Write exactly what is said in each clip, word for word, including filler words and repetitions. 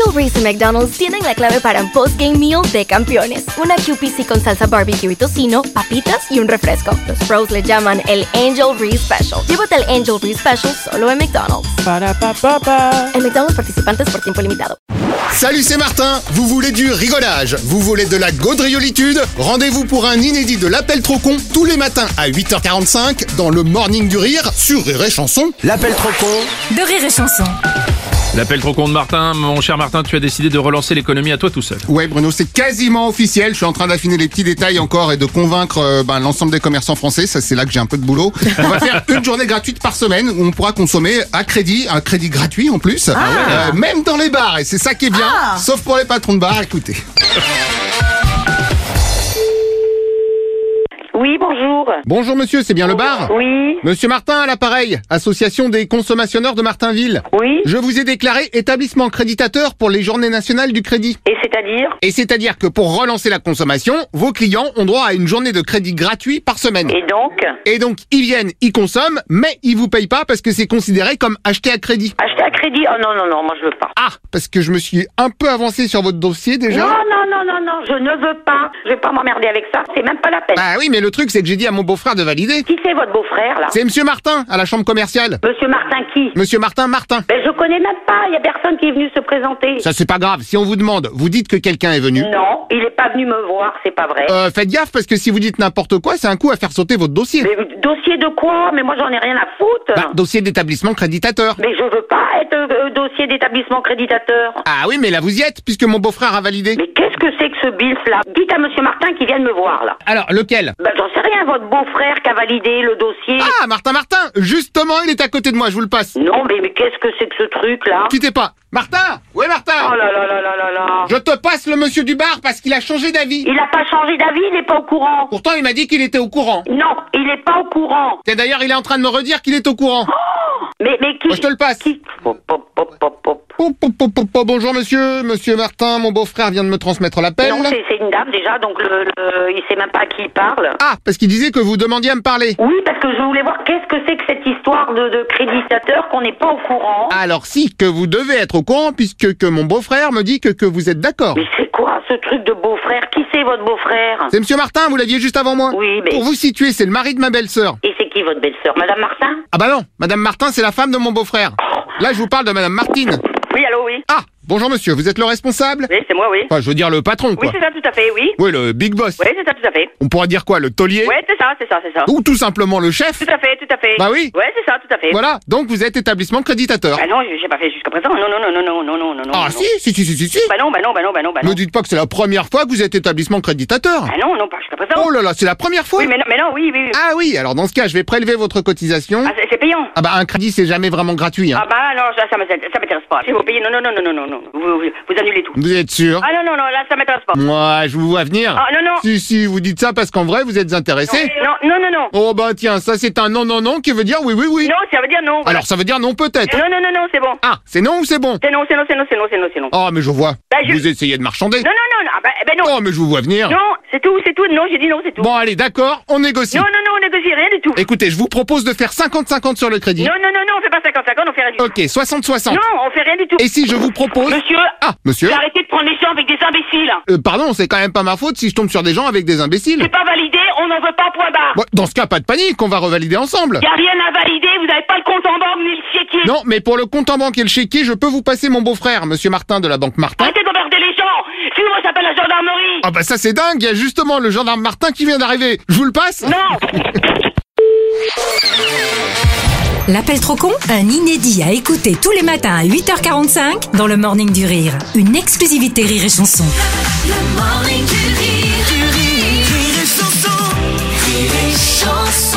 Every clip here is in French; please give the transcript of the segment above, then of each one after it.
Angel Reese y McDonald's tienen la clave para un post-game meal de campeones. Una Q P C con salsa barbecue y tocino, papitas y un refresco. Los pros le llaman el Angel Reese Special. Llévate el Angel Reese Special solo en McDonald's. Para pa, pa, pa. En McDonald's, participantes por tiempo limitado. Salut, c'est Martin. Vous voulez du rigolage? Vous voulez de la gaudriolitude? Rendez-vous pour un inédit de l'Appel trop con tous les matins à huit heures quarante-cinq dans le Morning du Rire sur Rire et Chanson. L'appel trop con de Rire et Chanson. L'appel trop con de Martin. Mon cher Martin, tu as décidé de relancer l'économie à toi tout seul. Ouais Bruno, c'est quasiment officiel. Je suis en train d'affiner les petits détails encore et de convaincre euh, ben, l'ensemble des commerçants français. Ça, c'est là que j'ai un peu de boulot. On va faire une journée gratuite par semaine où on pourra consommer à crédit, un crédit gratuit en plus, ah ouais. euh, même dans les bars. Et c'est ça qui est bien, ah. Sauf pour les patrons de bar. Écoutez. Oui, bonjour. Bonjour monsieur, c'est bien le bar? Oui. Monsieur Martin à l'appareil, association des consommateurs de Martinville. Oui. Je vous ai déclaré établissement créditateur pour les journées nationales du crédit. Et c'est-à-dire? Et c'est-à-dire que pour relancer la consommation, vos clients ont droit à une journée de crédit gratuit par semaine. Et donc? Et donc, ils viennent, ils consomment, mais ils vous payent pas parce que c'est considéré comme acheté à crédit. Acheter à crédit? Oh non, non, non, moi je veux pas. Ah, parce que je me suis un peu avancé sur votre dossier déjà. Non, non, non, non, non, je ne veux pas. Je vais pas m'emmerder avec ça, c'est même pas la peine. Ah oui, mais le truc c'est que j'ai dit à mon beau-frère de valider. Qui c'est votre beau-frère là? C'est monsieur Martin, à la chambre commerciale. Monsieur Martin qui? Monsieur Martin Martin. Ben je connais même pas, il y a personne qui est venu se présenter. Ça c'est pas grave, si on vous demande, vous dites que quelqu'un est venu. Non, il est pas venu me voir, c'est pas vrai. Euh, faites gaffe parce que si vous dites n'importe quoi, c'est un coup à faire sauter votre dossier. Mais dossier de quoi? Mais moi j'en ai rien à foutre. Bah, dossier d'établissement créditateur. Mais je veux pas être euh, dossier d'établissement créditateur. Ah oui, mais là vous y êtes, puisque mon beau-frère a validé. Mais qu'est-ce que c'est que ce bilf là? Dites à monsieur Martin qu'il vienne me voir là. Alors, lequel? Ben j'en sais rien, votre beau-frère qui a validé le dossier. Ah, Martin Martin, justement, il est à côté de moi, je vous le passe. Non, mais, mais qu'est-ce que c'est que ce truc là? Quittez pas. Martin! Ouais, Martin! Oh là là là là là là! Je te passe le monsieur du bar parce qu'il a changé d'avis. Il a pas changé d'avis, il est pas au courant. Pourtant, il m'a dit qu'il était au courant. Non, il est pas au courant. Et d'ailleurs, il est en train de me redire qu'il est au courant. Oh, mais, mais qui? Moi, je te le passe. Qui? Pop, pop, pop, pop, pop. Oh, pop, pop, pop, pop. Bonjour, monsieur. Monsieur Martin, mon beau-frère vient de me transmettre l'appel. Non, c'est, c'est une dame déjà, donc le, le, il sait même pas à qui il parle. Ah, parce qu'il disait que vous demandiez à me parler. Oui, parce que je voulais voir qu'est-ce que c'est que cette histoire de, de créditateur qu'on n'est pas au courant. Alors si, que vous devez être au courant puisque que mon beau-frère me dit que, que vous êtes d'accord. Mais c'est quoi ce truc de beau-frère? Qui c'est votre beau-frère? C'est monsieur Martin, vous l'aviez juste avant moi. Oui, mais... Pour vous situer, c'est le mari de ma belle-sœur. Et c'est qui votre belle-sœur? Madame Martin? Ah bah non, madame Martin, c'est la femme de mon beau-frère. Oh. Là, je vous parle de madame Martine. Oui, allô, oui. Ah, bonjour monsieur, vous êtes le responsable? Oui, c'est moi, oui. Enfin, je veux dire le patron, quoi. Oui, c'est ça, tout à fait, oui. Oui, le big boss. Oui, c'est ça, tout à fait. On pourrait dire quoi, le taulier? Oui, c'est ça, c'est ça, c'est ça. Ou tout simplement le chef? Tout à fait, tout à fait. Bah oui. Ouais, c'est ça, tout à fait. Voilà, donc vous êtes établissement créditateur. Bah non, j'ai pas fait jusqu'à présent. Non, non, non, non, non, non, non, non. Ah non. si, si, si, si, si, si. Bah non, bah non, bah non, bah non, bah non. Me dites pas que c'est la première fois que vous êtes établissement créditateur. Bah non, non, pas jusqu'à présent. Oh là là, c'est la première fois? Oui, mais non, mais non, oui, oui. oui. Ah oui, alors dans ce cas, je vais prélever votre cotisation. Ah, c'est, c'est payant. Ah bah un crédit, c'est jamais vraiment gratuit, hein. Ah bah non, ça, ça m'intéresse, ça m'intéresse pas. Si vous payez, non, non, non, non, non, non, non. Vous, vous, vous annulez tout. Vous êtes sûr? Ah non, non, non, là, ça m'intéresse pas. Moi, je vous vois venir. Ah non, non. Si, si, vous dites ça parce qu'en vrai, vous êtes intéressé. Non, non, non, non. Oh bah tiens, ça c'est un non, non, non qui veut dire oui, oui, oui. Non, ça veut dire non. Voilà. Alors ça veut dire non peut-être. Non, non, non, non, c'est bon. Ah, c'est non ou c'est bon? C'est non, c'est non, c'est non, c'est non, c'est non, c'est non. Oh mais je vois. Bah, je... Vous essayez de marchander. Non, non, non, non, ah, bah, ben non. Oh mais je vous vois venir. Non, c'est tout, c'est tout. Non, j'ai dit non, c'est tout. Bon allez, d'accord, on négocie. Non, non, non, on négocie rien du tout. Écoutez, je vous propose de faire cinquante cinquante sur le crédit. Non, non, non, non, on fait pas cinquante cinquante, on fait rien du tout. Ok, soixante soixante. Non, on fait rien du tout. Et si je vous propose... Monsieur, Ah, monsieur arrêtez de prendre les gens avec des imbéciles. euh, Pardon, c'est quand même pas ma faute si je tombe sur des gens avec des imbéciles. C'est pas validé, on n'en veut pas, point barre. Bon, dans ce cas, pas de panique, on va revalider ensemble. Y a rien à valider, vous avez pas le compte en banque ni le chéquier. Non, mais pour le compte en banque et le chéquier, je peux vous passer mon beau-frère, monsieur Martin de la banque Martin. Arrêtez d'emmerder les gens. Sinon, moi, j'appelle la gendarmerie. Ah bah ça c'est dingue, il y a justement le gendarme Martin qui vient d'arriver. Je vous le passe? Non. L'appel trop con, un inédit à écouter tous les matins à huit heures quarante-cinq dans le Morning du Rire. Une exclusivité Rire et Chanson. Le Morning du Rire, du Rire, Rire et Chanson, Rire et Chanson.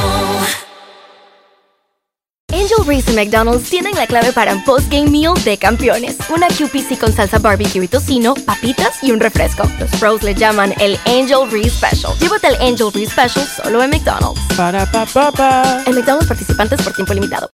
Angel Reese y McDonald's tienen la clave para un post-game meal de campeones. Una Q P C con salsa barbecue y tocino, papitas y un refresco. Los pros le llaman el Angel Reese Special. Llévate el Angel Reese Special solo en McDonald's. Para pa, pa, pa. En McDonald's, participantes por tiempo limitado.